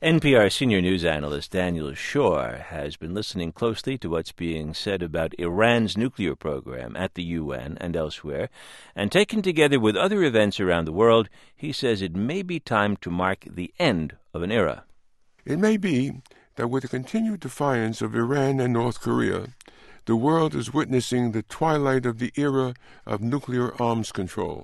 NPR senior news analyst Daniel Schorr has been listening closely to what's being said about Iran's nuclear program at the UN and elsewhere, and taken together with other events around the world, he says it may be time to mark the end of an era. It may be that with the continued defiance of Iran and North Korea, the world is witnessing the twilight of the era of nuclear arms control.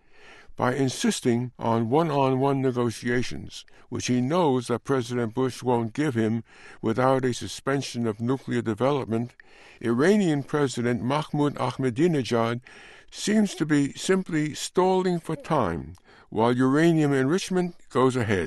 By insisting on one-on-one negotiations, which he knows that President Bush won't give him without a suspension of nuclear development, Iranian President Mahmoud Ahmadinejad seems to be simply stalling for time while uranium enrichment goes ahead.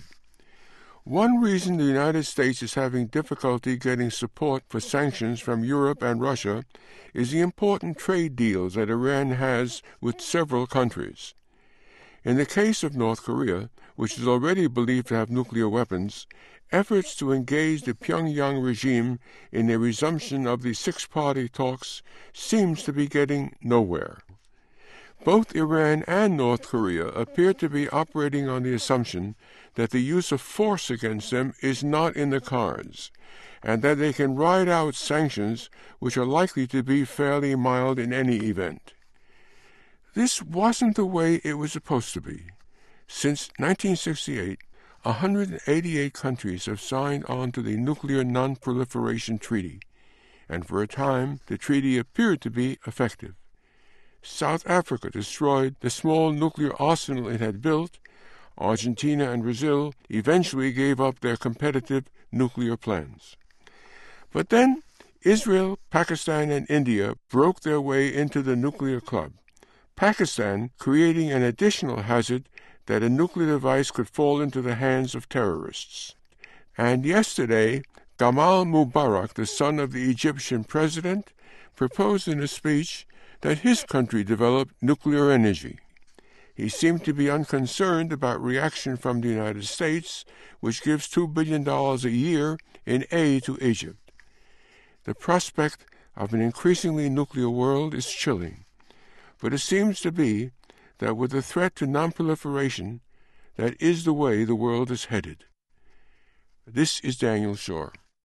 One reason the United States is having difficulty getting support for sanctions from Europe and Russia is the important trade deals that Iran has with several countries. In the case of North Korea, which is already believed to have nuclear weapons, efforts to engage the Pyongyang regime in a resumption of the six-party talks seems to be getting nowhere. Both Iran and North Korea appear to be operating on the assumption that the use of force against them is not in the cards, and that they can ride out sanctions which are likely to be fairly mild in any event. This wasn't the way it was supposed to be. Since 1968, 188 countries have signed on to the Nuclear Non-Proliferation Treaty, and for a time the treaty appeared to be effective. South Africa destroyed the small nuclear arsenal it had built. Argentina and Brazil eventually gave up their competitive nuclear plans. But then Israel, Pakistan, and India broke their way into the nuclear club, Pakistan creating an additional hazard that a nuclear device could fall into the hands of terrorists. And yesterday, Gamal Mubarak, the son of the Egyptian president, proposed in a speech that his country develop nuclear energy. He seemed to be unconcerned about reaction from the United States, which gives $2 billion a year in aid to Egypt. The prospect of an increasingly nuclear world is chilling. But it seems to be that with the threat to nonproliferation, that is the way the world is headed. This is Daniel Schorr.